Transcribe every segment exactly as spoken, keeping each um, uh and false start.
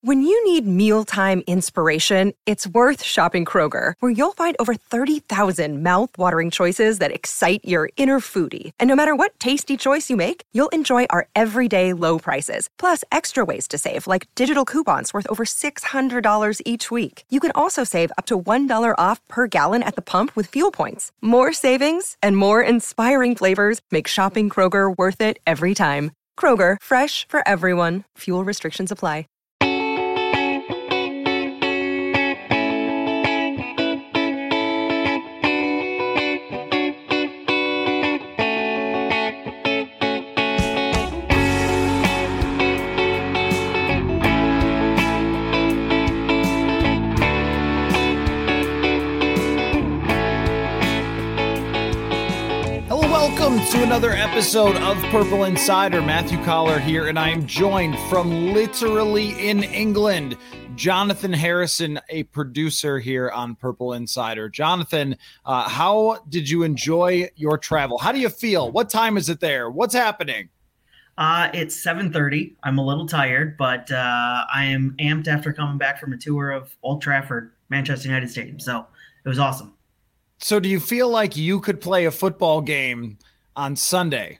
When you need mealtime inspiration, it's worth shopping Kroger, where you'll find over thirty thousand mouth-watering choices that excite your inner foodie. And no matter what tasty choice you make, you'll enjoy our everyday low prices, plus extra ways to save, like digital coupons worth over six hundred dollars each week. You can also save up to one dollar off per gallon at the pump with fuel points. More savings and more inspiring flavors make shopping Kroger worth it every time. Kroger, fresh for everyone. Fuel restrictions apply. Welcome to another episode of Purple Insider. Matthew Collar here, and I am joined from literally in England, Jonathan Harrison, a producer here on Purple Insider. Jonathan, uh, how did you enjoy your travel? How do you feel? What time is it there? What's happening? Uh, it's seven thirty. I'm a little tired, but uh, I am amped after coming back from a tour of Old Trafford, Manchester United Stadium. So it was awesome. So do you feel like you could play a football game on Sunday?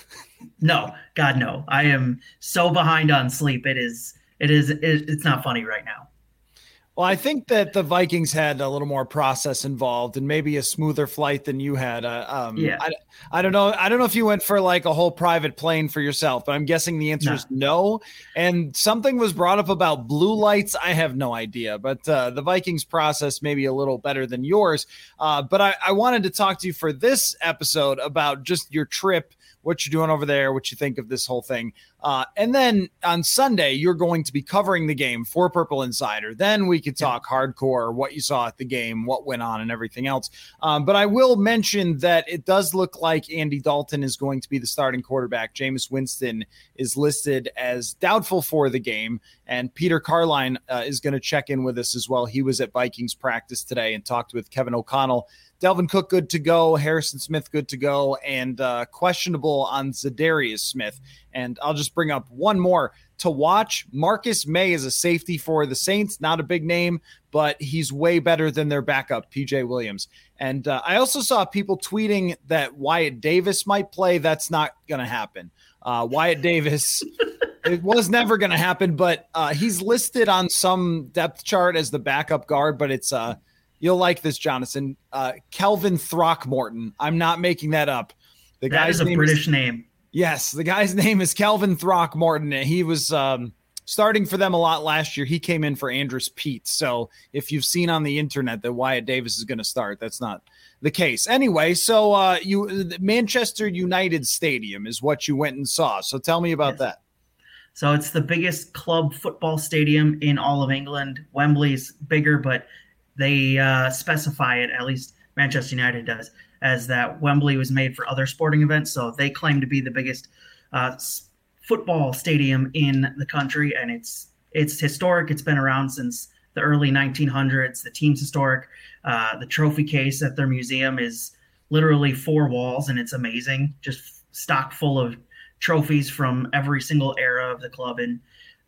No, God, no. I am so behind on sleep. It is, it is, it, it's not funny right now. Well, I think that the Vikings had a little more process involved and maybe a smoother flight than you had. Uh, um, yeah. I, I don't know. I don't know if you went for like a whole private plane for yourself, but I'm guessing the answer no. is no. And something was brought up about blue lights. I have no idea, but uh, the Vikings process may be a little better than yours. Uh, but I, I wanted to talk to you for this episode about just your trip, what you're doing over there, what you think of this whole thing. Uh, and then on Sunday, you're going to be covering the game for Purple Insider. Then we could talk yeah. hardcore, what you saw at the game, what went on, and everything else. Um, but I will mention that it does look like Andy Dalton is going to be the starting quarterback. Jameis Winston is listed as doubtful for the game. And Peter Carline uh, is going to check in with us as well. He was at Vikings practice today and talked with Kevin O'Connell. Delvin Cook good to go, Harrison Smith good to go, and uh, questionable on Zadarius Smith. And I'll just bring up one more to watch. Marcus May is a safety for the Saints, not a big name, but he's way better than their backup, P J Williams. And uh, I also saw people tweeting that Wyatt Davis might play. That's not going to happen. Uh, Wyatt Davis, it was never going to happen, but uh, he's listed on some depth chart as the backup guard, but it's uh, you'll like this, Jonathan. Uh, Kelvin Throckmorton. I'm not making that up. The that guy's is a name British is, name. Yes, the guy's name is Kelvin Throckmorton. And he was um, starting for them a lot last year. He came in for Andrus Peat. So if you've seen on the internet that Wyatt Davis is going to start, that's not the case. Anyway, so uh, you Manchester United Stadium is what you went and saw. So tell me about yes. that. So it's the biggest club football stadium in all of England. Wembley's bigger, but they uh, specify it, at least Manchester United does, as that Wembley was made for other sporting events. So they claim to be the biggest uh, football stadium in the country, and it's it's historic. It's been around since the early nineteen hundreds. The team's historic. Uh, the trophy case at their museum is literally four walls, and it's amazing. Just stock full of trophies from every single era of the club. And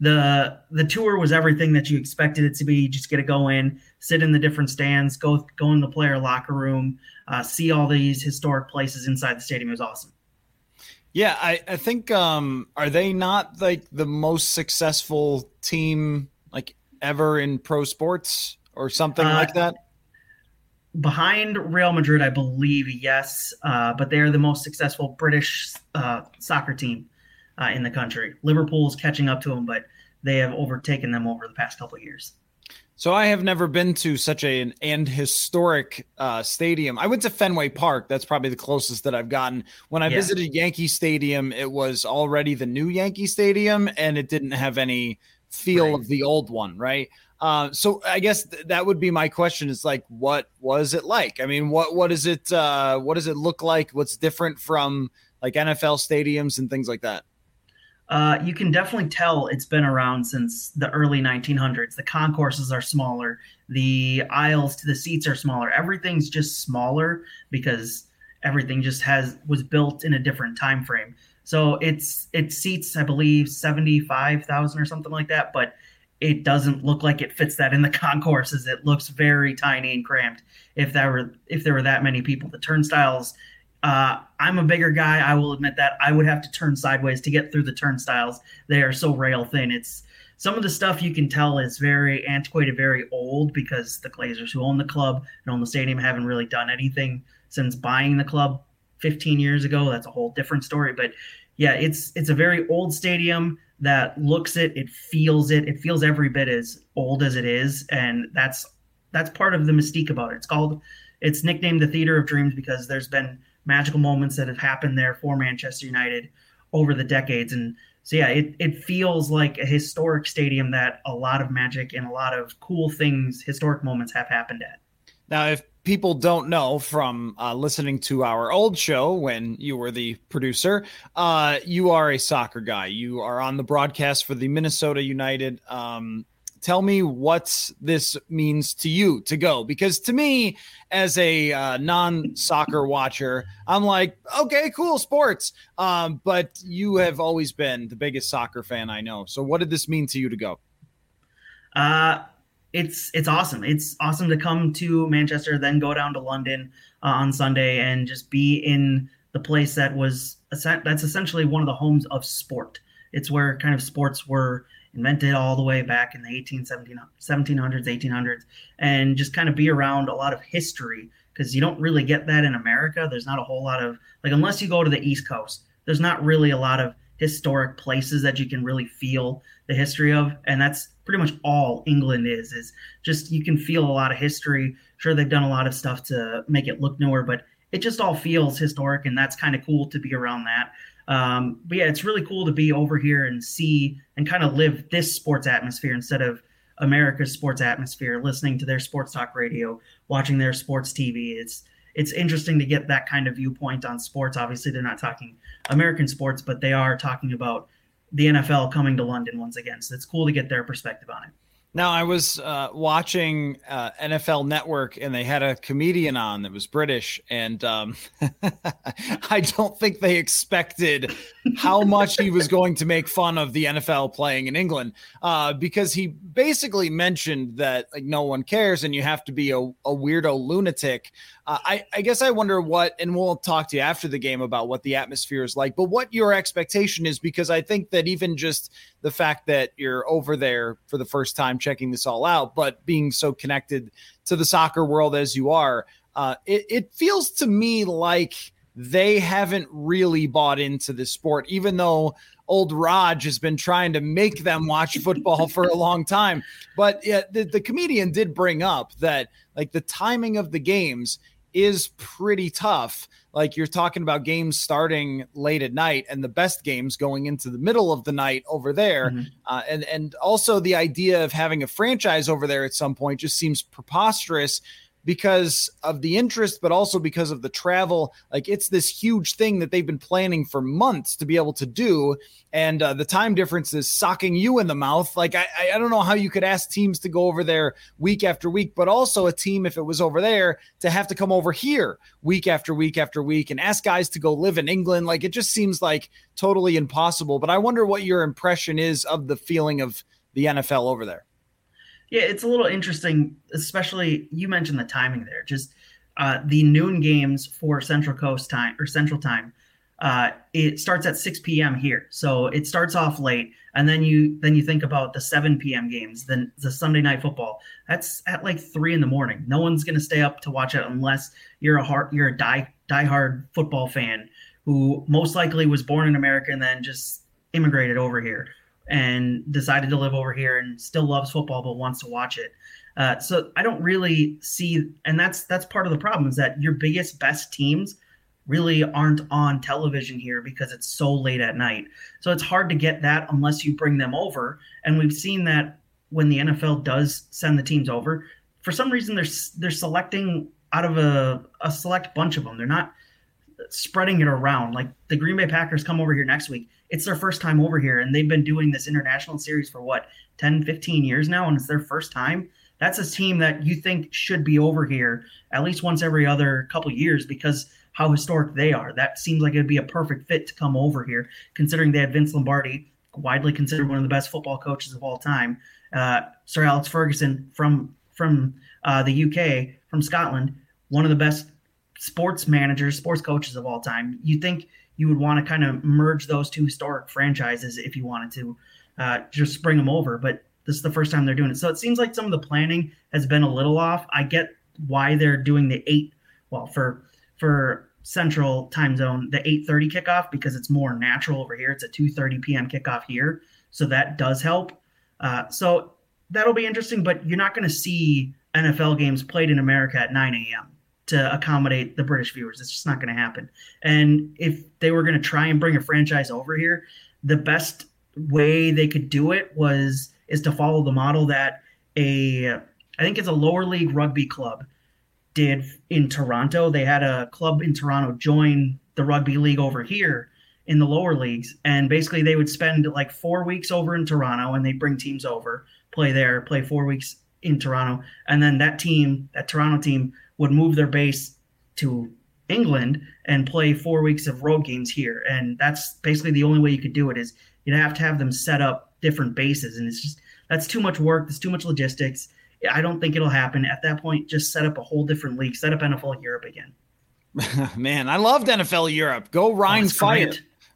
the the tour was everything that you expected it to be. You just get to go in, sit in the different stands, go go in the player locker room, uh, see all these historic places inside the stadium. It was awesome. Yeah, I, I think um, are they not like the most successful team like ever in pro sports or something uh, like that? Behind Real Madrid, I believe, yes, uh, but they are the most successful British uh, soccer team uh, in the country. Liverpool's catching up to them, but they have overtaken them over the past couple of years. So I have never been to such a, an and historic uh, stadium. I went to Fenway Park. That's probably the closest that I've gotten. When I yeah. visited Yankee Stadium, it was already the new Yankee Stadium, and it didn't have any feel right. of the old one, right? Uh, so I guess th- that would be my question is like, what was it like? I mean, what, what is it, uh, what does it look like? What's different from like N F L stadiums and things like that? Uh, you can definitely tell it's been around since the early nineteen hundreds. The concourses are smaller. The aisles to the seats are smaller. Everything's just smaller because everything just has was built in a different time frame. So it's it seats, I believe, seventy-five thousand or something like that. But it doesn't look like it fits that in the concourses. It looks very tiny and cramped. If there were if there were that many people, the turnstiles. Uh, I'm a bigger guy. I will admit that I would have to turn sideways to get through the turnstiles. They are so rail thin. It's some of the stuff you can tell is very antiquated, very old, because the Glazers who own the club and own the stadium haven't really done anything since buying the club fifteen years ago. That's a whole different story. But yeah, it's it's a very old stadium that looks it, it feels it, it feels every bit as old as it is, and that's that's part of the mystique about it. It's called, it's nicknamed the Theater of Dreams because there's been magical moments that have happened there for Manchester United over the decades. And so, yeah, it, it feels like a historic stadium that a lot of magic and a lot of cool things, historic moments have happened at. Now, if people don't know from uh, listening to our old show when you were the producer, uh, you are a soccer guy. You are on the broadcast for the Minnesota United. Um, tell me what this means to you to go, because to me, as a uh, non-soccer watcher, I'm like, okay, cool, sports. Um, but you have always been the biggest soccer fan I know. So what did this mean to you to go? Uh, it's it's awesome. It's awesome to come to Manchester, then go down to London uh, on Sunday and just be in the place that was that's essentially one of the homes of sport. It's where kind of sports were invented all the way back in the eighteen seventeen hundreds, eighteen hundreds, and just kind of be around a lot of history, because you don't really get that in America. There's not a whole lot of, like, unless you go to the East Coast, there's not really a lot of historic places that you can really feel the history of. And that's pretty much all England is, is just, you can feel a lot of history. Sure, they've done a lot of stuff to make it look newer, but it just all feels historic, and that's kind of cool to be around that. Um, but yeah, it's really cool to be over here and see and kind of live this sports atmosphere instead of America's sports atmosphere, listening to their sports talk radio, watching their sports T V. It's it's interesting to get that kind of viewpoint on sports. Obviously, they're not talking American sports, but they are talking about the N F L coming to London once again. So it's cool to get their perspective on it. Now, I was uh, watching uh, N F L Network, and they had a comedian on that was British, and um, I don't think they expected how much he was going to make fun of the N F L playing in England, uh, because he basically mentioned that, like, no one cares and you have to be a, a weirdo lunatic. Uh, I, I guess I wonder what, and we'll talk to you after the game about what the atmosphere is like, but what your expectation is, because I think that even just the fact that you're over there for the first time checking this all out, but being so connected to the soccer world as you are, uh, it, it feels to me like they haven't really bought into this sport, even though old Raj has been trying to make them watch football for a long time. But yeah, the, the comedian did bring up that, like, the timing of the games is pretty tough. Like, you're talking about games starting late at night and the best games going into the middle of the night over there. Mm-hmm. Uh, and, and also the idea of having a franchise over there at some point just seems preposterous because of the interest, but also because of the travel. Like, it's this huge thing that they've been planning for months to be able to do. And uh, the time difference is socking you in the mouth. Like, I, I don't know how you could ask teams to go over there week after week, but also a team, if it was over there, to have to come over here week after week after week and ask guys to go live in England. Like, it just seems like totally impossible. But I wonder what your impression is of the feeling of the N F L over there. Yeah, it's a little interesting, especially you mentioned the timing there. Just uh, the noon games for Central Coast time or Central Time. Uh, it starts at six p.m. here, so it starts off late, and then you then you think about the seven p.m. games, then the Sunday Night Football. That's at like three in the morning. No one's going to stay up to watch it unless you're a hard, you're a die diehard football fan who most likely was born in America and then just immigrated over here and decided to live over here and still loves football but wants to watch it. Uh, so I don't really see, and that's that's part of the problem, is that your biggest, best teams really aren't on television here because it's so late at night. So it's hard to get that unless you bring them over. And we've seen that when the N F L does send the teams over, for some reason they're they're selecting out of a, a select bunch of them. They're not spreading it around. Like, the Green Bay Packers come over here next week. It's their first time over here, and they've been doing this international series for what, ten, fifteen years now, and it's their first time. That's a team that you think should be over here at least once every other couple years because how historic they are. That seems like it'd be a perfect fit to come over here, considering they had Vince Lombardi, widely considered one of the best football coaches of all time, Uh, Sir Alex Ferguson from from uh, the U K, from Scotland, one of the best sports managers, sports coaches of all time. You think you would want to kind of merge those two historic franchises if you wanted to uh, just bring them over, but this is the first time they're doing it. So it seems like some of the planning has been a little off. I get why they're doing the eight, well, for for Central time zone, the eight thirty kickoff, because it's more natural over here. It's a two thirty p.m. kickoff here, so that does help. Uh, so that'll be interesting, but you're not going to see N F L games played in America at nine a.m. to accommodate the British viewers. It's just not going to happen. And if they were going to try and bring a franchise over here, the best way they could do it was is to follow the model that a I think it's a lower league rugby club did in Toronto. They had a club in Toronto join the rugby league over here in the lower leagues, and basically they would spend like four weeks over in Toronto, and they'd bring teams over, play there, play four weeks in Toronto, and then that team, that Toronto team, would move their base to England and play four weeks of road games here. And that's basically the only way you could do it, is you'd have to have them set up different bases, and it's just that's too much work. There's too much logistics. I don't think it'll happen. At that point, just set up a whole different league, set up N F L Europe again. Man, I loved N F L Europe. Go Ryan oh, Fire.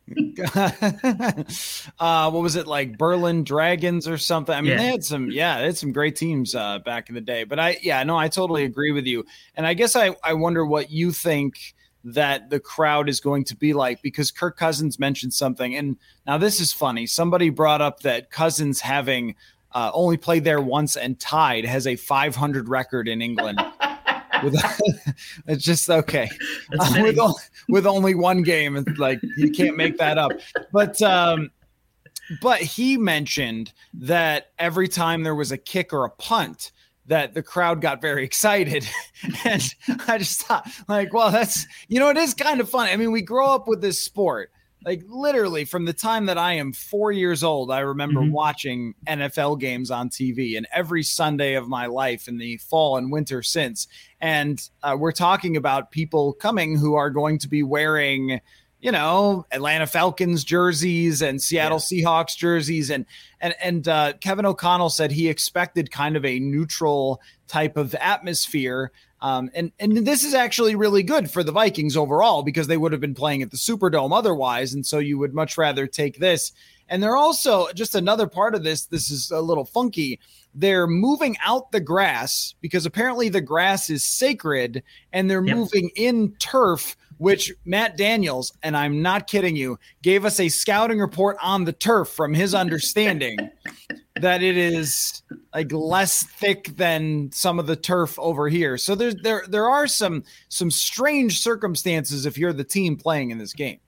uh, what was it, like Berlin Dragons or something? I mean, yeah. they had some, yeah, they had some great teams uh, back in the day. But I, yeah, no, I totally agree with you. And I guess I, I wonder what you think that the crowd is going to be like, because Kirk Cousins mentioned something. And now this is funny. Somebody brought up that Cousins, having uh, only played there once and tied, has a five hundred record in England. With, it's just okay uh, with, only, with only one game. It's like you can't make that up. But um, but he mentioned that every time there was a kick or a punt, that the crowd got very excited. And I just thought, like, well, that's, you know, it is kind of fun. I mean, we grow up with this sport. Like literally from the time that I am four years old, I remember mm-hmm. watching N F L games on T V, and every Sunday of my life in the fall and winter since. And uh, we're talking about people coming who are going to be wearing, you know, Atlanta Falcons jerseys and Seattle yeah. Seahawks jerseys. And, and, and uh, Kevin O'Connell said he expected kind of a neutral type of atmosphere. Um, and, and this is actually really good for the Vikings overall, because they would have been playing at the Superdome otherwise. And so you would much rather take this. And they're also, just another part of this, this is a little funky. They're moving out the grass because apparently the grass is sacred, and they're yep. moving in turf, which Matt Daniels, and I'm not kidding you, gave us a scouting report on the turf from his understanding that it is like less thick than some of the turf over here. So there's there there are some some strange circumstances if you're the team playing in this game.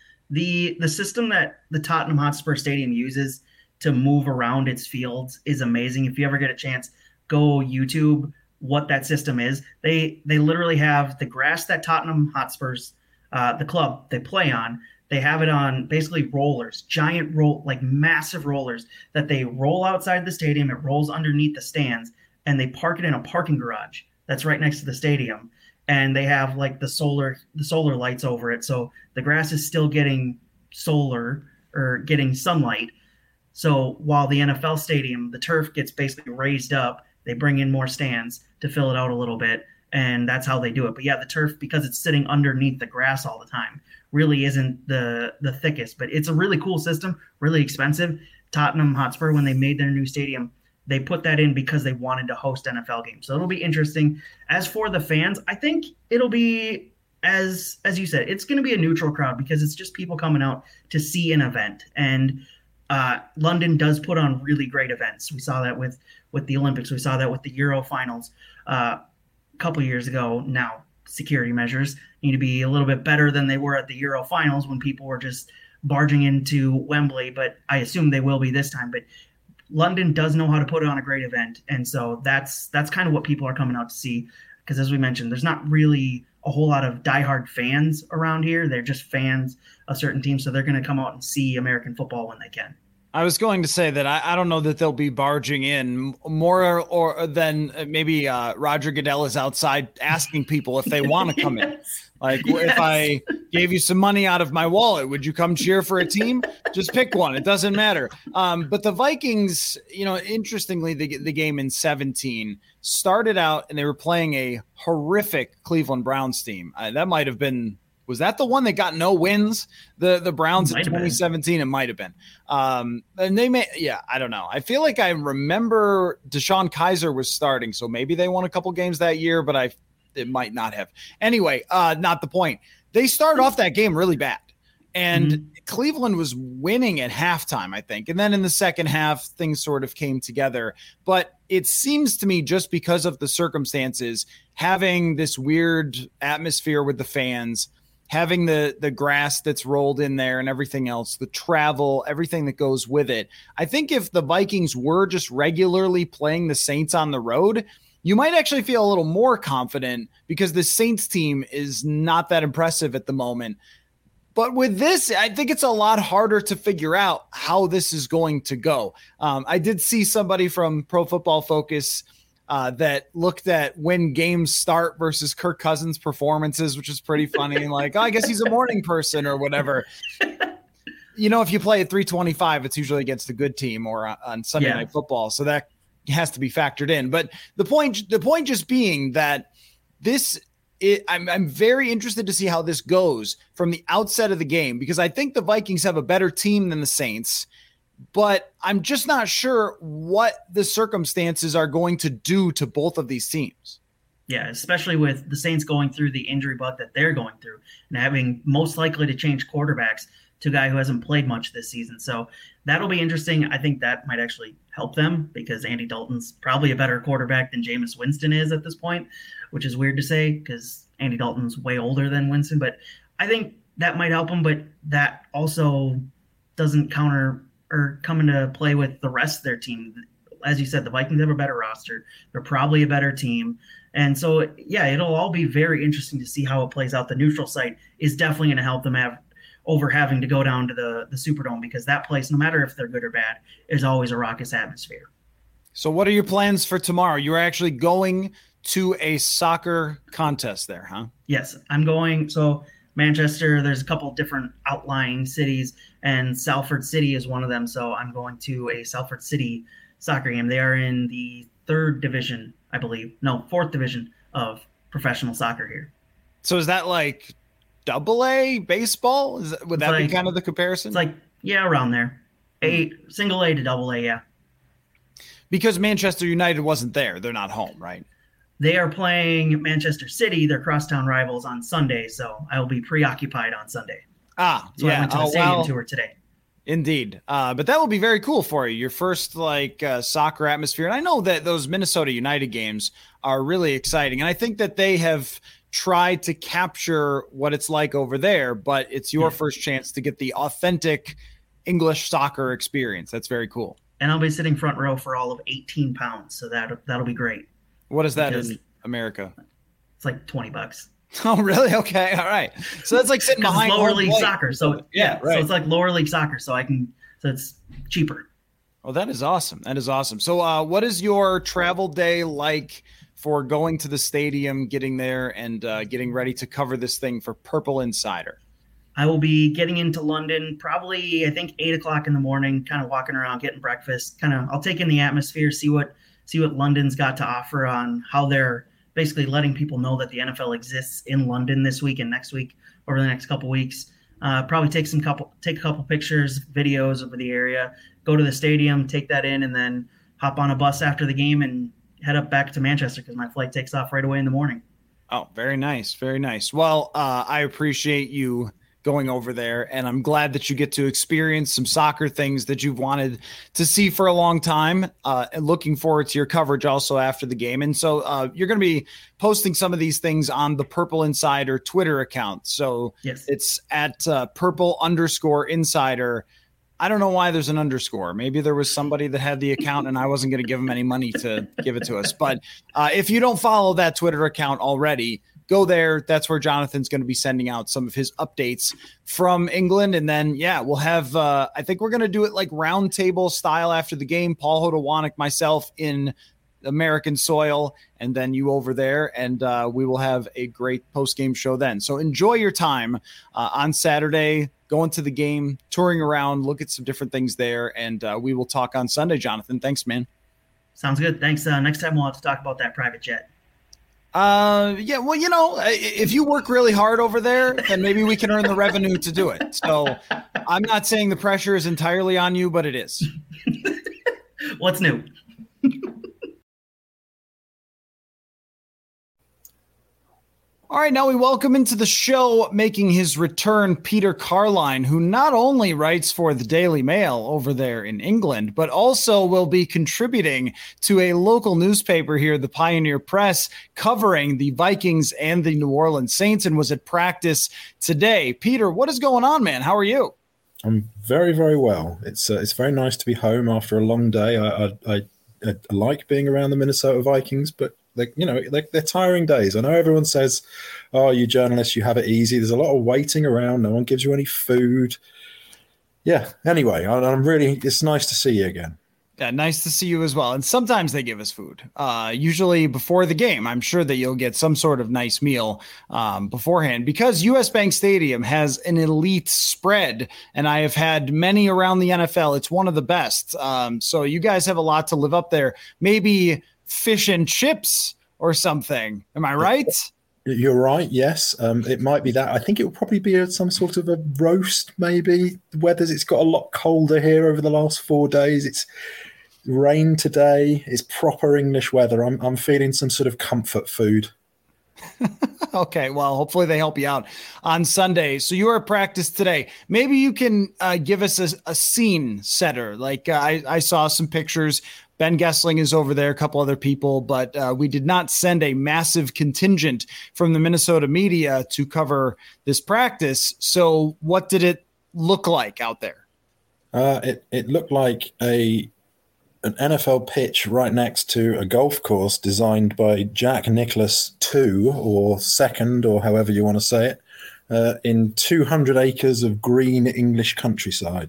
The the system that the Tottenham Hotspur Stadium uses to move around its fields is amazing. If you ever get a chance, go YouTube what that system is. They they literally have the grass that Tottenham Hotspurs, uh, the club they play on, they have it on basically rollers, giant roll, like massive rollers that they roll outside the stadium. It rolls underneath the stands, and they park it in a parking garage that's right next to the stadium. And they have like the solar, the solar lights over it. So the grass is still getting solar or getting sunlight. So while the N F L stadium, the turf gets basically raised up, they bring in more stands to fill it out a little bit. And that's how they do it. But yeah, the turf, because it's sitting underneath the grass all the time, really isn't the the thickest. But it's a really cool system, really expensive. Tottenham Hotspur, when they made their new stadium, they put that in because they wanted to host N F L games. So it'll be interesting. As for the fans, I think it'll be, as as you said, it's going to be a neutral crowd because it's just people coming out to see an event. And uh, London does put on really great events. We saw that with, with the Olympics. We saw that with the Euro finals uh, a couple years ago. Now, security measures need to be a little bit better than they were at the Euro finals when people were just barging into Wembley, but I assume they will be this time. But London does know how to put on a great event, and so that's that's kind of what people are coming out to see. Because as we mentioned, there's not really a whole lot of diehard fans around here. They're just fans of certain teams, so they're going to come out and see American football when they can. I was going to say that I, I don't know that they'll be barging in more or, or than maybe uh, Roger Goodell is outside asking people if they want to come yes. in. Like yes. if I gave you some money out of my wallet, would you come cheer for a team? Just pick one. It doesn't matter. Um, but the Vikings, you know, interestingly, the, the game in seventeen started out and they were playing a horrific Cleveland Browns team. Uh, that might have been, was that the one that got no wins? The the Browns in twenty seventeen, it might have been. Um, and they may, yeah, I don't know. I feel like I remember DeShone Kizer was starting, so maybe they won a couple games that year, but I it might not have. Anyway, uh, not the point. They started off that game really bad, and mm-hmm. Cleveland was winning at halftime, I think. And then in the second half, things sort of came together. But it seems to me, just because of the circumstances, having this weird atmosphere with the fans, having the the grass that's rolled in there and everything else, the travel, everything that goes with it. I think if the Vikings were just regularly playing the Saints on the road, you might actually feel a little more confident because the Saints team is not that impressive at the moment. But with this, I think it's a lot harder to figure out how this is going to go. Um, I did see somebody from Pro Football Focus Uh, that looked at when games start versus Kirk Cousins' performances, which is pretty funny. Like, oh, I guess he's a morning person or whatever. You know, if you play at three twenty-five, it's usually against a good team or on, on Sunday yeah. Night Football. So that has to be factored in. But the point, the point just being that this, it, I'm, I'm very interested to see how this goes from the outset of the game, because I think the Vikings have a better team than the Saints. But I'm just not sure what the circumstances are going to do to both of these teams. Yeah, especially with the Saints going through the injury bug that they're going through and having most likely to change quarterbacks to a guy who hasn't played much this season. So that'll be interesting. I think that might actually help them because Andy Dalton's probably a better quarterback than Jameis Winston is at this point, which is weird to say because Andy Dalton's way older than Winston. But I think that might help him, but that also doesn't counter or come into play with the rest of their team. As you said, the Vikings have a better roster. They're probably a better team. And so, yeah, it'll all be very interesting to see how it plays out. The neutral site is definitely going to help them have over having to go down to the, the Superdome, because that place, no matter if they're good or bad, is always a raucous atmosphere. So what are your plans for tomorrow? You're actually going to a soccer contest there, huh? Yes, I'm going. So Manchester, there's a couple different outlying cities, and Salford City is one of them. So I'm going to a Salford City soccer game. They are in the third division, I believe. No, fourth division of professional soccer here. So is that like double A baseball? Is that, would that like, be kind of the comparison? It's like, yeah, around there. A single A to double A, yeah. Because Manchester United wasn't there. They're not home, right? They are playing Manchester City, their crosstown rivals, on Sunday, so I will be preoccupied on Sunday. Ah, so yeah. I went to the oh, stadium well, tour today. Indeed. Uh, but that will be very cool for you. Your first like uh, soccer atmosphere. And I know that those Minnesota United games are really exciting. And I think that they have tried to capture what it's like over there, but it's your yeah. first chance to get the authentic English soccer experience. That's very cool. And I'll be sitting front row for all of eighteen pounds. So that, that'll be great. What is that in America? It's like twenty bucks. Oh, really? Okay. All right. So that's like sitting behind lower league plate. soccer. So yeah, yeah right. So it's like lower league soccer. So I can, so it's cheaper. Oh, that is awesome. That is awesome. So uh, what is your travel day like for going to the stadium, getting there and uh, getting ready to cover this thing for Purple Insider? I will be getting into London probably, I think, eight o'clock in the morning, kind of walking around, getting breakfast, kind of, I'll take in the atmosphere, see what, see what London's got to offer on how they're basically letting people know that the N F L exists in London this week and next week over the next couple weeks. Uh, probably take some couple, take a couple pictures, videos over the area, go to the stadium, take that in, and then hop on a bus after the game and head up back to Manchester because my flight takes off right away in the morning. Oh, very nice. Very nice. Well, uh, I appreciate you going over there, and I'm glad that you get to experience some soccer things that you've wanted to see for a long time, uh, and looking forward to your coverage also after the game. And so uh, you're going to be posting some of these things on the Purple Insider Twitter account. So yes. It's at uh, purple underscore insider. I don't know why there's an underscore. Maybe there was somebody that had the account and I wasn't going to give them any money to give it to us. But uh, if you don't follow that Twitter account already, go there. That's where Jonathan's going to be sending out some of his updates from England. And then, yeah, we'll have, uh, I think we're going to do it like round table style after the game. Paul Hodowanik, myself in American soil, and then you over there, and uh, we will have a great post-game show then. So enjoy your time uh, on Saturday, going to the game, touring around, look at some different things there, and uh, we will talk on Sunday, Jonathan. Thanks, man. Sounds good. Thanks. Uh, next time we'll have to talk about that private jet. Uh, yeah, well, you know, if you work really hard over there, then maybe we can earn the revenue to do it. So I'm not saying the pressure is entirely on you, but it is. What's new? All right, now we welcome into the show, making his return, Peter Carline, who not only writes for the Daily Mail over there in England, but also will be contributing to a local newspaper here, the Pioneer Press, covering the Vikings and the New Orleans Saints, and was at practice today. Peter, what is going on, man? How are you? I'm very, very well. It's uh, it's very nice to be home after a long day. I I, I I like being around the Minnesota Vikings, but Like, you know, like they're tiring days. I know everyone says, oh, you journalists, you have it easy. There's a lot of waiting around. No one gives you any food. Yeah. Anyway, I, I'm really, it's nice to see you again. Yeah, nice to see you as well. And sometimes they give us food, uh, usually before the game. I'm sure that you'll get some sort of nice meal um, beforehand, because U S Bank Stadium has an elite spread, and I have had many around the N F L. It's one of the best. Um, so you guys have a lot to live up there. Maybe fish and chips or something. Am I right? You're right. Yes. Um, it might be that. I think it will probably be a, some sort of a roast, maybe. The weather's, it's got a lot colder here over the last four days. It's rain today. It's proper English weather. I'm, I'm feeling some sort of comfort food. Okay, well, hopefully they help you out on Sunday. So you are at practice today. Maybe you can uh, give us a, a scene setter. Like uh, I, I saw some pictures. Ben Gessling is over there, a couple other people, but uh, we did not send a massive contingent from the Minnesota media to cover this practice. So what did it look like out there? Uh, it, it looked like a an N F L pitch right next to a golf course designed by Jack Nicklaus the Second, or second, or however you want to say it, uh, in two hundred acres of green English countryside.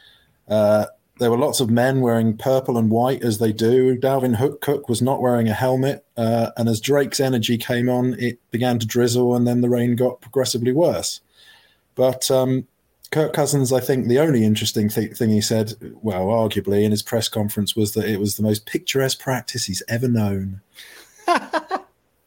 Uh, there were lots of men wearing purple and white, as they do. Dalvin Hook Cook was not wearing a helmet, uh, and as Drake's energy came on, it began to drizzle, and then the rain got progressively worse. But um, Kirk Cousins, I think the only interesting th- thing he said, well, arguably in his press conference, was that it was the most picturesque practice he's ever known. uh,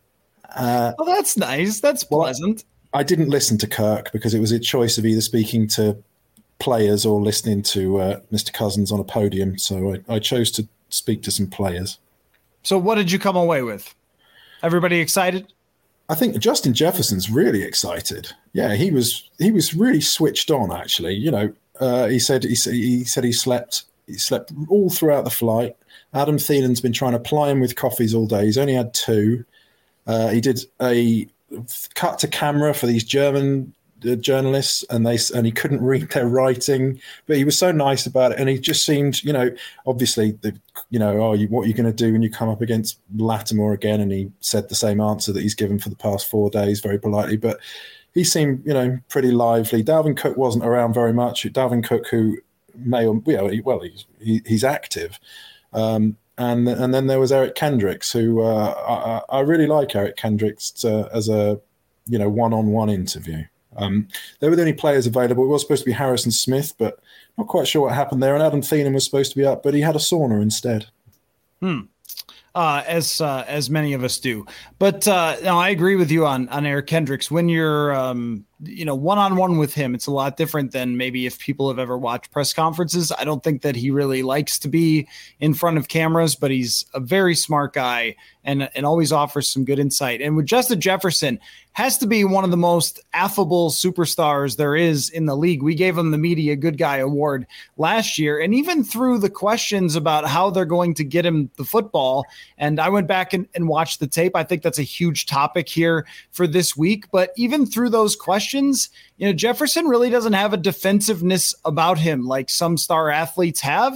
well, that's nice. That's pleasant. Well, I didn't listen to Kirk because it was a choice of either speaking to players or listening to uh, Mister Cousins on a podium. So I, I chose to speak to some players. So what did you come away with? Everybody excited? I think Justin Jefferson's really excited. Yeah, he was he was really switched on, actually. You know, uh, he said he, he said he slept he slept all throughout the flight. Adam Thielen's been trying to ply him with coffees all day. He's only had two. Uh, he did a cut to camera for these German uh, journalists, and they and he couldn't read their writing, but he was so nice about it, and he just seemed, you know, obviously, the, you know, oh, you, what are you going to do when you come up against Lattimore again? And he said the same answer that he's given for the past four days, very politely, but he seemed, you know, pretty lively. Dalvin Cook wasn't around very much. Dalvin Cook, who may or you know, he, well, he's he, he's active. Um, and and then there was Eric Kendricks, who uh, I, I really like Eric Kendricks uh, as a you know one-on-one interview. Um, they were the only players available. It was supposed to be Harrison Smith, but not quite sure what happened there. And Adam Thielen was supposed to be up, but he had a sauna instead. Hmm. Uh, as uh, as many of us do, but uh, no, I agree with you on on Eric Kendricks. When you're um, you know one on one with him, it's a lot different than maybe if people have ever watched press conferences. I don't think that he really likes to be in front of cameras, but he's a very smart guy and and always offers some good insight. And with Justin Jefferson, has to be one of the most affable superstars there is in the league. We gave him the Media Good Guy Award last year, and even through the questions about how they're going to get him the football. And I went back and, and watched the tape. I think that's a huge topic here for this week. But even through those questions, you know, Jefferson really doesn't have a defensiveness about him like some star athletes have.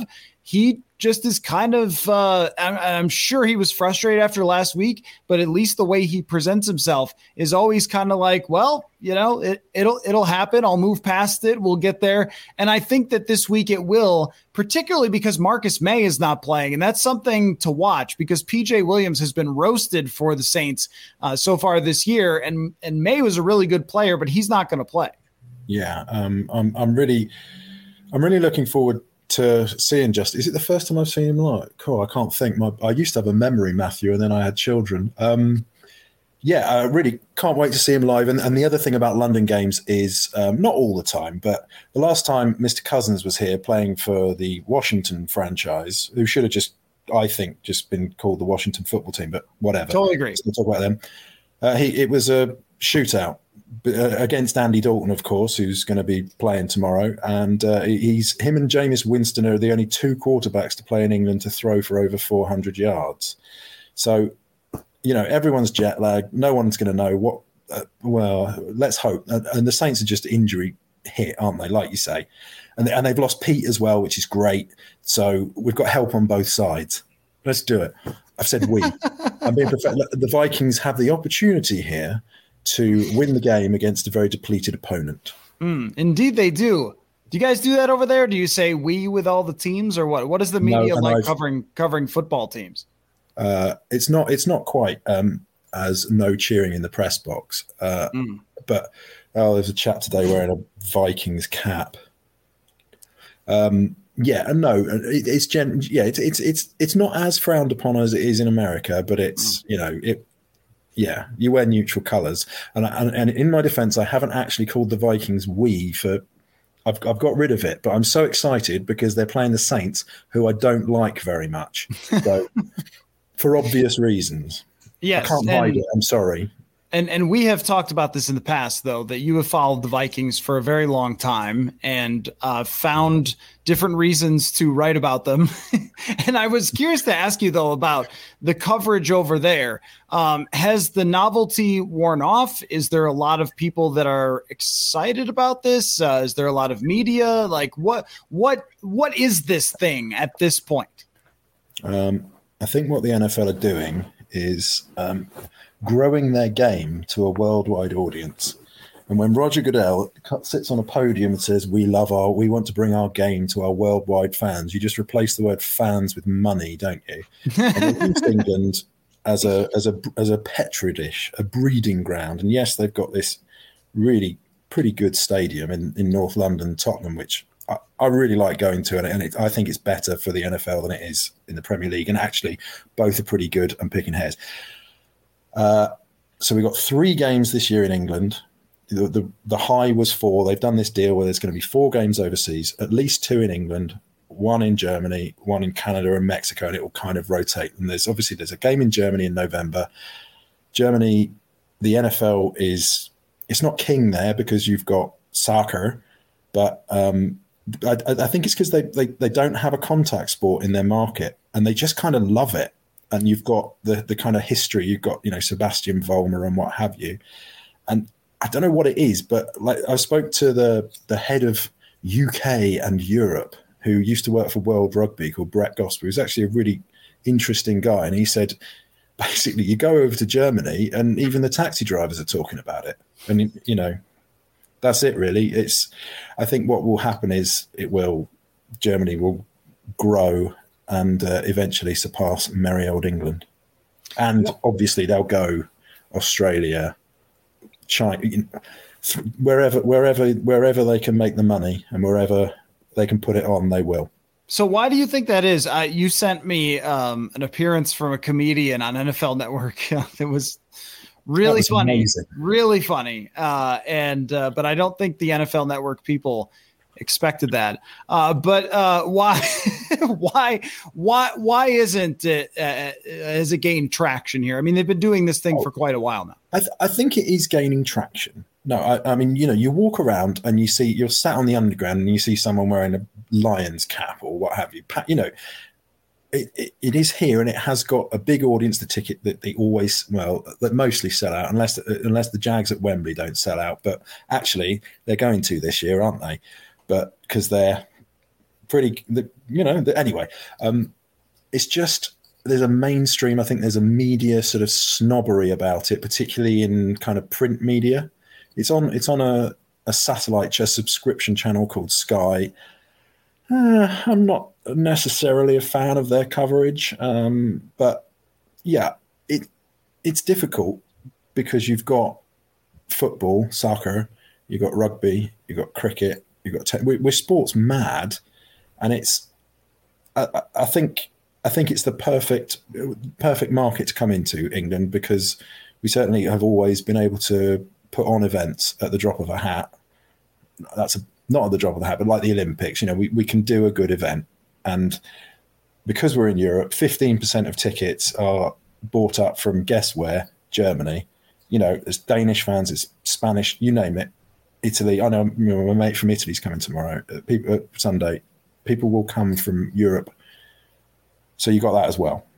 he just is kind of, uh, I'm, I'm sure he was frustrated after last week, but at least the way he presents himself is always kind of like, well, you know, it, it'll, it'll happen. I'll move past it. We'll get there. And I think that this week it will, particularly because Marcus May is not playing. And that's something to watch because P J Williams has been roasted for the Saints uh, so far this year. And, and May was a really good player, but he's not going to play. Yeah. Um, I'm, I'm really, I'm really looking forward to seeing just, is it the first time I've seen him live? Cool. I can't think. My, I used to have a memory, Matthew, and then I had children. Um, yeah, I really can't wait to see him live. And, and the other thing about London games is um, not all the time, but the last time Mister Cousins was here playing for the Washington franchise, who should have just, I think, just been called the Washington football team, but whatever. Totally agree. We'll talk about them. Uh, he, it was a shootout against Andy Dalton, of course, who's going to be playing tomorrow. And uh, he's him and Jameis Winston are the only two quarterbacks to play in England to throw for over four hundred yards. So, you know, everyone's jet lagged. No one's going to know what, uh, well, let's hope. And, and the Saints are just injury hit, aren't they, like you say? And, and they've lost Pete as well, which is great. So we've got help on both sides. Let's do it. I've said we. I'm being prof- the Vikings have the opportunity here to win the game against a very depleted opponent. Mm, indeed they do. Do you guys do that over there? Do you say we with all the teams or what? What is the media no, like I've, covering covering football teams? Uh, it's not it's not quite um, as no cheering in the press box. Uh, mm. But oh, there's a chap today wearing a Vikings cap. Um, yeah, and no, it, it's gen- yeah, it's it's it's it's not as frowned upon as it is in America, but it's mm. you know it. Yeah, you wear neutral colours, and, and and in my defence, I haven't actually called the Vikings "we" for. I've I've got rid of it, but I'm so excited because they're playing the Saints, who I don't like very much, so for obvious reasons. Yes, I can't hide and, it. I'm sorry. And and we have talked about this in the past, though, that you have followed the Vikings for a very long time and uh, found different reasons to write about them. And I was curious to ask you, though, about the coverage over there. Um, has the novelty worn off? Is there a lot of people that are excited about this? Uh, is there a lot of media? Like, what what what is this thing at this point? Um, I think what the N F L are doing is um, growing their game to a worldwide audience. And when Roger Goodell sits on a podium and says, we love our, we want to bring our game to our worldwide fans, you just replace the word fans with money, don't you? And they use England as a, as a, as a petri dish, a breeding ground. And yes, they've got this really pretty good stadium in, in North London, Tottenham, which I, I really like going to. And it, I think it's better for the N F L than it is in the Premier League. And actually both are pretty good and picking hairs. Uh, so we've got three games this year in England. The, the the high was four. They've done this deal where there's going to be four games overseas, at least two in England, one in Germany, one in Canada and Mexico, and it will kind of rotate. And there's obviously there's a game in Germany in November. Germany, the N F L is it's not king there because you've got soccer, but um, I, I think it's because they, they they don't have a contact sport in their market, and they just kind of love it. And you've got the the kind of history. You've got you know Sebastian Vollmer and what have you, and I don't know what it is, but like I spoke to the the head of U K and Europe who used to work for World Rugby called Brett Gosper, who's actually a really interesting guy. And he said, basically, you go over to Germany and even the taxi drivers are talking about it. And, you know, that's it, really. It's, I think what will happen is it will, Germany will grow and uh, eventually surpass merry old England. And obviously they'll go Australia, China, wherever, wherever, wherever they can make the money and wherever they can put it on, they will. So why do you think that is? Uh, you sent me um, an appearance from a comedian on N F L Network that was really was funny, amazing. really funny. Uh, and uh, but I don't think the N F L Network people expected that. Uh, but uh, why, why, why, why isn't it? Uh, has it gained traction here? I mean, they've been doing this thing oh, for quite a while now. I, th- I think it is gaining traction. No, I, I mean, you know, you walk around and you see you're sat on the underground and you see someone wearing a Lions cap or what have you. You know, it, it, it is here and it has got a big audience. The ticket that they always, well, that mostly sell out unless unless the Jags at Wembley don't sell out. But actually, they're going to this year, aren't they? But because they're pretty, the, you know, the, anyway, um, it's just, there's a mainstream, I think there's a media sort of snobbery about it, particularly in kind of print media. It's on, it's on a, a satellite chess subscription channel called Sky. Uh, I'm not necessarily a fan of their coverage, um, but yeah, it it's difficult because you've got football, soccer, you've got rugby, you've got cricket, you've got te- we're, we're sports mad, and it's I, I think I think it's the perfect perfect market to come into, England, because we certainly have always been able to put on events at the drop of a hat. That's a, not at the drop of the hat, but like the Olympics, you know, we, we can do a good event. And because we're in Europe, fifteen percent of tickets are bought up from, guess where? Germany. You know, there's Danish fans, it's Spanish, you name it. Italy. I know, you know my mate from Italy's coming tomorrow, uh, people, uh, Sunday. People will come from Europe. So you got that as well.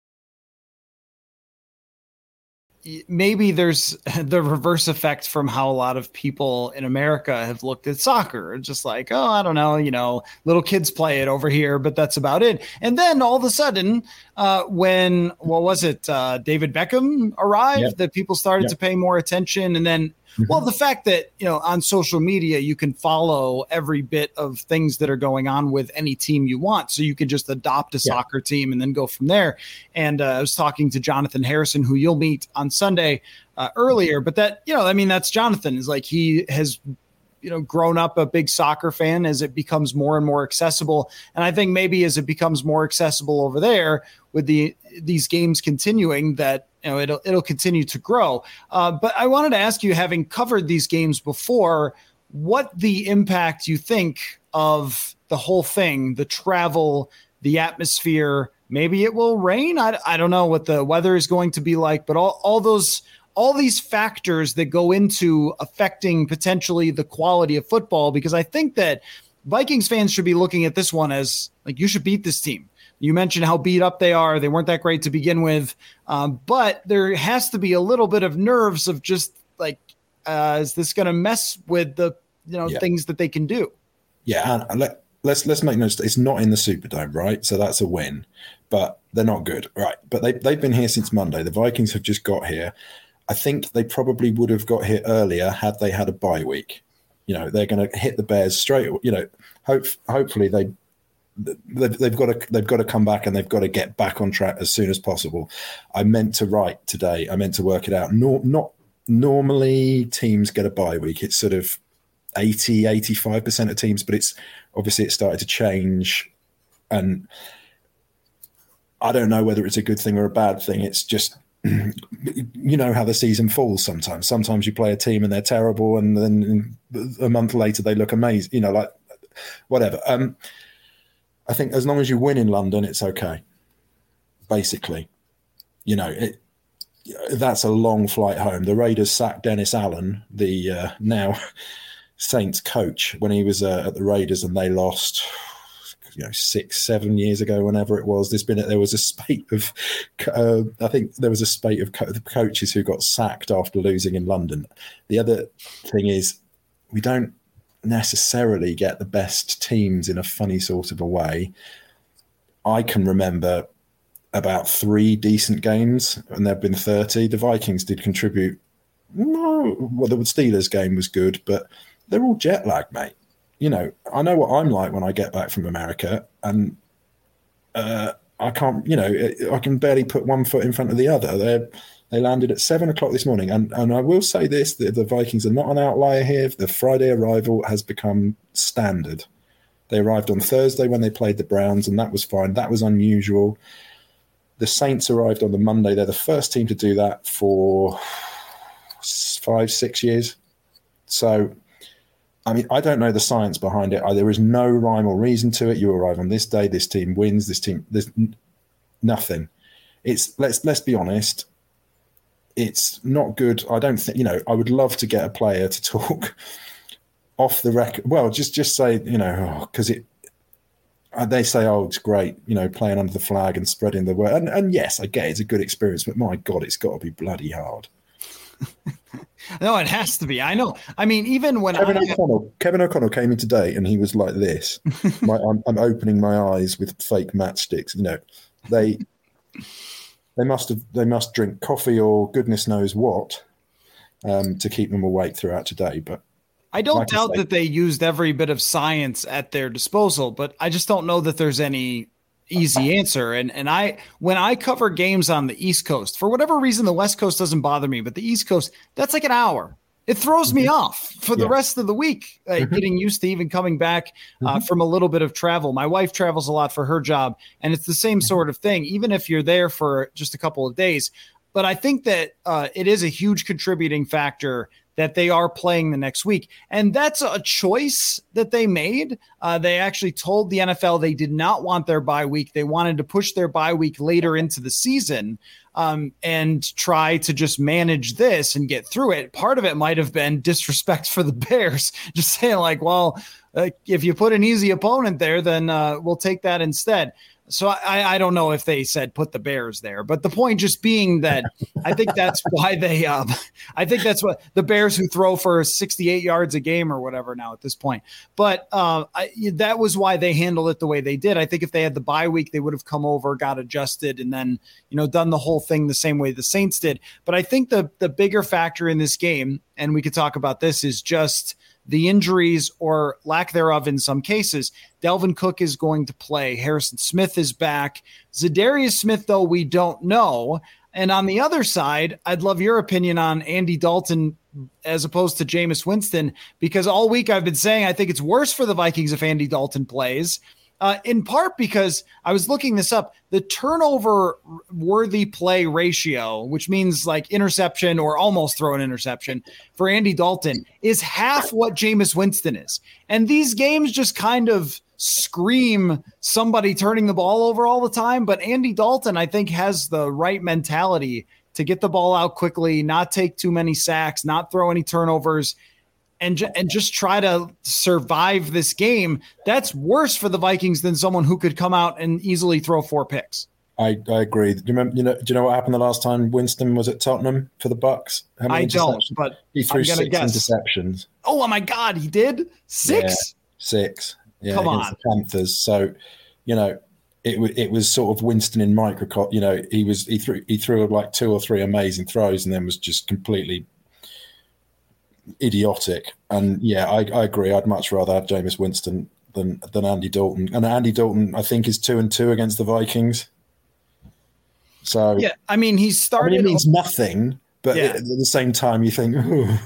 Maybe there's the reverse effect from how a lot of people in America have looked at soccer. Just like, oh, I don't know, you know, little kids play it over here, but that's about it. And then all of a sudden, uh, when, what was it, uh, David Beckham arrived, yep. that people started yep. to pay more attention. And then, mm-hmm. well, the fact that, you know, on social media, you can follow every bit of things that are going on with any team you want. So you can just adopt a yep. soccer team and then go from there. And uh, I was talking to Jonathan Harrison, who you'll meet on Sunday uh, earlier, but that, you know, I mean, that's Jonathan is like, he has, you know, grown up a big soccer fan as it becomes more and more accessible. And I think maybe as it becomes more accessible over there with the, these games continuing, that, you know, it'll, it'll continue to grow. Uh, but I wanted to ask you, having covered these games before, what the impact you think of the whole thing, the travel, the atmosphere, maybe it will rain. I, I don't know what the weather is going to be like, but all, all those, all these factors that go into affecting potentially the quality of football, because I think that Vikings fans should be looking at this one as like, you should beat this team. You mentioned how beat up they are. They weren't that great to begin with. Um, but there has to be a little bit of nerves of just like, uh, is this going to mess with the, you know, yeah. things that they can do? Yeah. And let, let's, let's make notes. It's not in the Superdome, right? So that's a win, but they're not good. Right. But they, they've been here since Monday. The Vikings have just got here. I think they probably would have got here earlier had they had a bye week. You know, they're going to hit the Bears straight. You know, hope, hopefully they, they've, they've got to they've got to come back and they've got to get back on track as soon as possible. I meant to write today. I meant to work it out. No, not normally teams get a bye week. It's sort of eighty, eighty-five percent of teams, but it's obviously it started to change, and I don't know whether it's a good thing or a bad thing. It's just, you know how the season falls sometimes. Sometimes you play a team and they're terrible, and then a month later they look amazing. You know, like whatever. Um, I think as long as you win in London, it's okay. Basically, you know, it, that's a long flight home. The Raiders sacked Dennis Allen, the uh, now Saints coach, when he was uh, at the Raiders, and they lost, you know, six, seven years ago, whenever it was. There's been a, there was a spate of, uh, I think there was a spate of co- coaches who got sacked after losing in London. The other thing is, we don't necessarily get the best teams in a funny sort of a way. I can remember about three decent games, and there have been thirty. The Vikings did contribute. No, well, the Steelers game was good, but they're all jet lag, mate. You know, I know what I'm like when I get back from America, and uh, I can't, you know, I can barely put one foot in front of the other. They they landed at seven o'clock this morning, and and I will say this: the, the Vikings are not an outlier here. The Friday arrival has become standard. They arrived on Thursday when they played the Browns, and that was fine. That was unusual. The Saints arrived on the Monday. They're the first team to do that for five, six years. So, I mean, I don't know the science behind it. There is no rhyme or reason to it. You arrive on this day, this team wins, this team, there's nothing. It's, let's let's be honest, it's not good. I don't think, you know, I would love to get a player to talk off the record. Well, just, just say, you know, because oh, it, they say, oh, it's great, you know, playing under the flag and spreading the word. And, and yes, I get it, it's a good experience, but my God, it's got to be bloody hard. No, it has to be. I know. I mean, even when Kevin I, O'Connell, Kevin O'Connell came in today and he was like this. my, I'm, I'm opening my eyes with fake matchsticks. You know, they they must have they must drink coffee or goodness knows what um, to keep them awake throughout today. But I don't like doubt I say, that they used every bit of science at their disposal, but I just don't know that there's any easy answer. And and I when I cover games on the East Coast, for whatever reason, the West Coast doesn't bother me, but the East Coast, that's like an hour. It throws me off for the Yeah. rest of the week, uh, Mhm. getting used to even coming back uh, Mhm. from a little bit of travel. My wife travels a lot for her job, and it's the same sort of thing, even if you're there for just a couple of days. But I think that uh, it is a huge contributing factor that they are playing the next week. And that's a choice that they made. Uh, they actually told the N F L they did not want their bye week. They wanted to push their bye week later into the season um, and try to just manage this and get through it. Part of it might have been disrespect for the Bears, just saying like, well, uh, if you put an easy opponent there, then uh, we'll take that instead. So I, I don't know if they said put the Bears there, but the point just being that I think that's why they, um, I think that's what the Bears who throw for sixty-eight yards a game or whatever now at this point. But uh, I, that was why they handled it the way they did. I think if they had the bye week, they would have come over, got adjusted, and then, you know, done the whole thing the same way the Saints did. But I think the the bigger factor in this game, and we could talk about this, is just the injuries or lack thereof in some cases. Dalvin Cook is going to play. Harrison Smith is back. Za'Darius Smith, though, we don't know. And on the other side, I'd love your opinion on Andy Dalton as opposed to Jameis Winston, because all week I've been saying I think it's worse for the Vikings if Andy Dalton plays. Uh, in part because I was looking this up, the turnover worthy play ratio, which means like interception or almost throw an interception for Andy Dalton, is half what Jameis Winston is. And these games just kind of scream somebody turning the ball over all the time. But Andy Dalton, I think, has the right mentality to get the ball out quickly, not take too many sacks, not throw any turnovers, and, ju- and just try to survive this game. That's worse for the Vikings than someone who could come out and easily throw four picks. I, I agree. Do you remember? You know? Do you know what happened the last time Winston was at Tottenham for the Bucks? How many I don't, interceptions? but he threw I'm gonna six guess. interceptions. Oh, my God, he did? Six? Yeah, six. Yeah, Come against on. the Panthers. So, you know, it w- it was sort of Winston in microcosm. You know, he was he threw he threw like two or three amazing throws and then was just completely idiotic. And yeah, I, I agree. I'd much rather have Jameis Winston than than Andy Dalton. And Andy Dalton, I think, is two and two against the Vikings. So Yeah, I mean, he I started. mean, it means nothing, but Yeah. at the same time, you think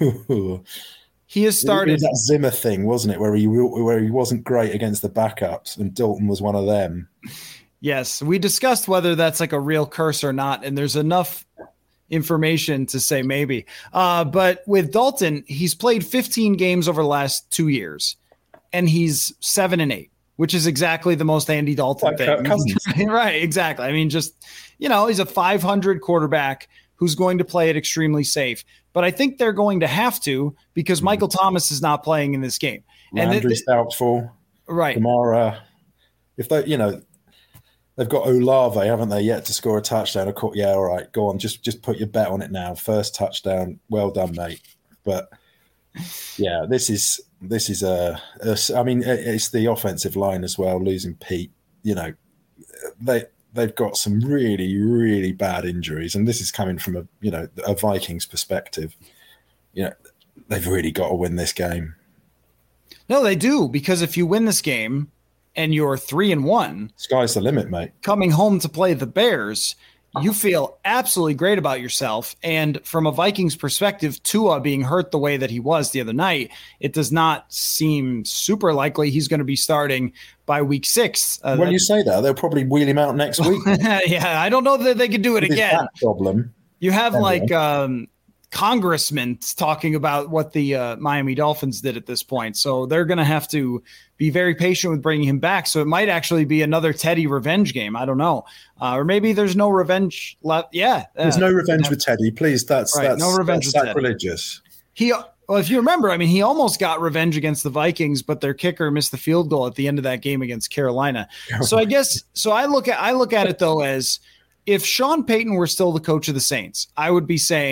he has It started. was that Zimmer thing, wasn't it, where he where he wasn't great against the backups, and Dalton was one of them. Yes, we discussed whether that's like a real curse or not, and there's enough information to say maybe. Uh, but with Dalton, he's played fifteen games over the last two years, and he's seven and eight, which is exactly the most Andy Dalton Like thing. Kirk Cousins. Right, exactly. I mean, just, you know, he's a five hundred quarterback who's going to play it extremely safe. But I think they're going to have to because Michael Thomas is not playing in this game. And th- Landry's th- doubtful. right. Kamara, if they, you know, they've got Olave, haven't they, yet to score a touchdown? Of course, yeah, all right, go on, just just put your bet on it now. First touchdown, well done, mate. But yeah, this is this is a, a I mean, it's the offensive line as well. Losing Pete, you know, they they've got some really really bad injuries, and this is coming from a you know a Vikings perspective. You know, they've really got to win this game. No, they do, because if you win this game and you're three and one, Sky's the limit, mate. coming home to play the Bears, you feel absolutely great about yourself. And from a Vikings perspective, Tua being hurt the way that he was the other night, it does not seem super likely he's going to be starting by week six. Uh, When you say that, they'll probably wheel him out next week. yeah, I don't know that they could do it With his again. back problem. You have Anyway. like um, congressmen talking about what the uh, Miami Dolphins did at this point. So they're going to have to be very patient with bringing him back. So it might actually be another Teddy revenge game. I don't know. Uh, or maybe there's no revenge left. Yeah. There's uh, no revenge with Teddy. Please, that's, Right, that's, no revenge that's with Teddy. sacrilegious. He, well, if you remember, I mean, he almost got revenge against the Vikings, but their kicker missed the field goal at the end of that game against Carolina. So I guess, so I look at, I look at it though, as if Sean Payton were still the coach of the Saints, I would be saying,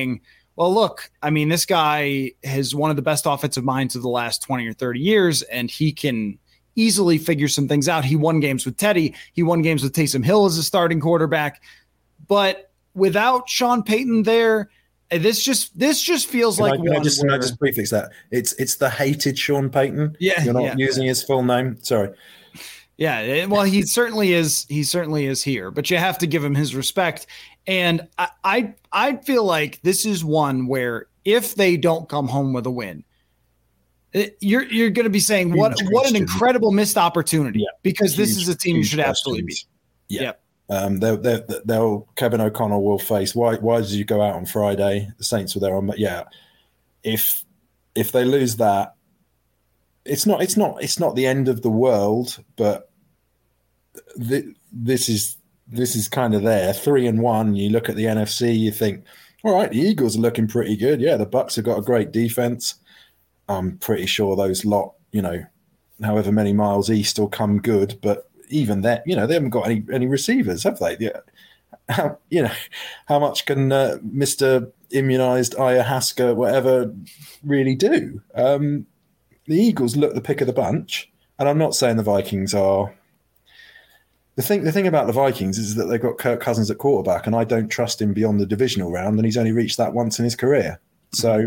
Well, look, I mean, this guy has one of the best offensive minds of the last twenty or thirty years, and he can easily figure some things out. He won games with Teddy. He won games with Taysom Hill as a starting quarterback. But without Sean Payton there, this just this just feels can like I, can one I just, where, can I just prefix that? It's it's the hated Sean Payton. Yeah, You're not yeah. using his full name. Sorry. Yeah, well, he certainly is. He certainly is here, but you have to give him his respect. And I, I, I feel like this is one where if they don't come home with a win, it, you're you're going to be saying what Huge what an question. incredible missed opportunity, Yeah. because this Huge- is a team you huge should absolutely beat. questions. Yeah. Yep. Um, they'll, they'll, they'll, Kevin O'Connell will face. Why? Why did you go out on Friday? The Saints were there on. But yeah, if if they lose that, it's not. It's not. It's not the end of the world. But th- this is this is kind of there. Three and one. You look at the N F C. You think, all right, the Eagles are looking pretty good. Yeah, the Bucks have got a great defense. I'm pretty sure those lot, you know, however many miles east will come good, but even that, you know, they haven't got any any receivers, have they? Yeah. How, you know, how much can uh, Mister Immunized Ayahuasca, whatever, really do? Um, the Eagles look the pick of the bunch, and I'm not saying the Vikings are. The thing, the thing about the Vikings is that they've got Kirk Cousins at quarterback, and I don't trust him beyond the divisional round, and he's only reached that once in his career. So,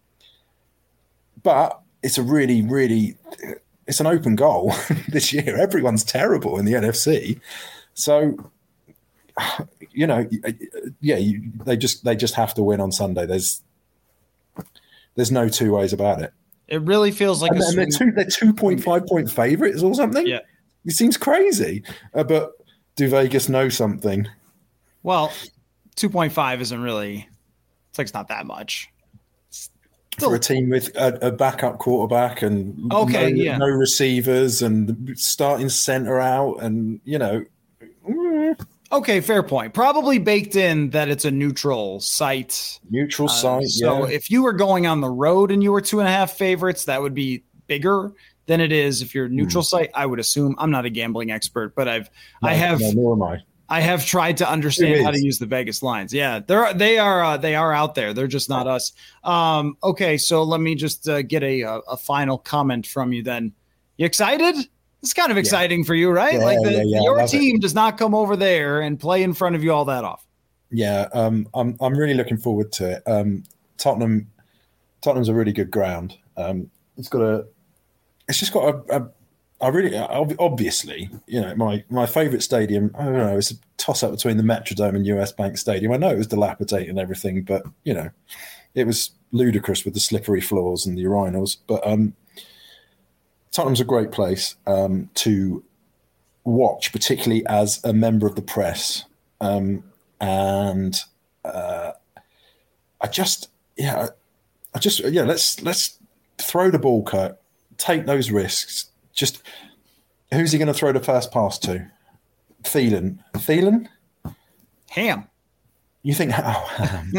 but it's a really, really. It's an open goal this year. Everyone's terrible in the N F C, so you know, yeah, you, they just they just have to win on Sunday. There's there's no two ways about it. It really feels like And, a and they're sweep. two they're two point five point favorites or something. Yeah. It seems crazy, uh, but do Vegas know something? Well, two point five isn't really. It's like it's not that much. For a team with a, a backup quarterback and Okay, no, yeah. no receivers and starting center out, and you know, mm, Okay, fair point. Probably baked in that it's a neutral site. neutral Uh, site. so yeah. if you were going on the road and you were two and a half favorites, that would be bigger than it is if you're neutral site. I would assume. I'm not a gambling expert, but I've No, I have no, nor am I. I have tried to understand It how to is. use the Vegas lines. Yeah, they're they are uh, they are out there. They're just not us. Um, okay, so let me just uh, get a, a a final comment from you. Then, you excited? It's kind of exciting for you, right? Yeah, like the, yeah, yeah, I your love it. team does not come over there and play in front of you all that often. Yeah, um, I'm I'm really looking forward to it. Um, Tottenham, Tottenham's a really good ground. Um, it's got a, it's just got a, a I really ob- obviously, you know, my my favourite stadium. I don't know. It's a toss up between the Metrodome and U S Bank Stadium. I know it was dilapidated and everything, but you know, it was ludicrous with the slippery floors and the urinals. But um, Tottenham's a great place um, to watch, particularly as a member of the press. Um, and uh, I just, yeah, I just, yeah, let's let's throw the ball, Kurt. Take those risks. Just who's he going to throw the first pass to? Thielen. Thielen? Ham. You think? Oh, um,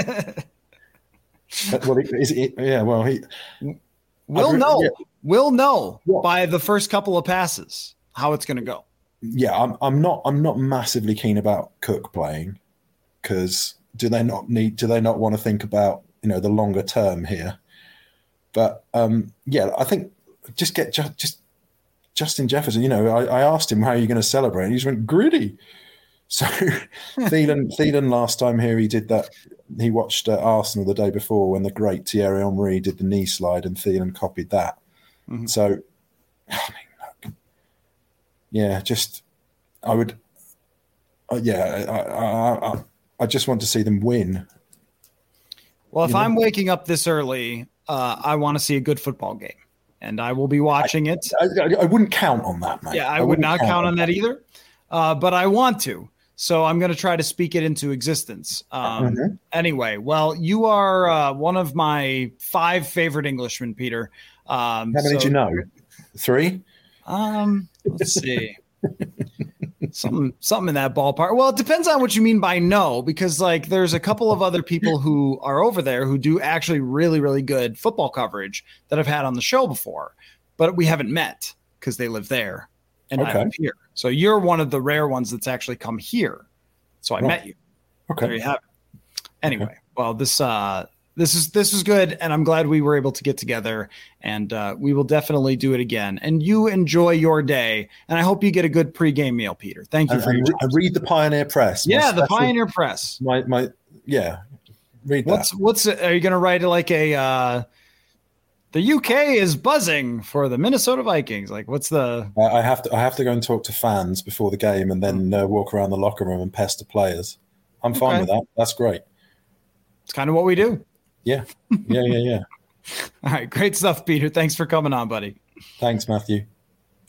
well, is it? Yeah. Well, he. We'll I'd re- know. yeah. We'll know Yeah. by the first couple of passes how it's going to go. Yeah, I'm. I'm not. I'm not massively keen about Cook playing because do they not need? Do they not want to think about you know the longer term here? But um, yeah, I think just get just, just Justin Jefferson. You know, I, I asked him how are you going to celebrate, and he just went gritty. So Thielen, Thielen last time here he did that. He watched uh, Arsenal the day before when the great Thierry Henry did the knee slide, and Thielen copied that. Mhm. So, I mean, look, yeah, just I would, uh, yeah, I, I, I, I just want to see them win. Well, if You know? I'm waking up this early, uh, I want to see a good football game, and I will be watching it. I, I, I wouldn't count on that, man. Yeah, I, would wouldn't not count on that either, uh, but I want to. So I'm going to try to speak it into existence. Um, Mhm. Anyway, well, you are uh, one of my five favorite Englishmen, Peter. Um, How many so, do you know? Three? Um, let's see. something, something in that ballpark. Well, it depends on what you mean by no, because like there's a couple of other people who are over there who do actually really, really good football coverage that I've had on the show before, but we haven't met because they live there and I Okay. live here. So you're one of the rare ones that's actually come here. So I Oh. met you. There Okay. you have it. Anyway, Well, this uh, this is this was good, and I'm glad we were able to get together, and uh, we will definitely do it again. And you enjoy your day, and I hope you get a good pregame meal, Peter. Thank you and, for and your re- read the Pioneer Press. Yeah, the special, Pioneer Press. My my yeah, read that. What's what's are you going to write like a uh, the U K is buzzing for the Minnesota Vikings? Like, what's the? Uh, I have to I have to go and talk to fans before the game, and then uh, walk around the locker room and pester players. I'm fine Okay. with that. That's great. It's kind of what we do. Yeah, yeah, yeah, yeah. All right, great stuff, Peter. Thanks for coming on, buddy. Thanks, Matthew.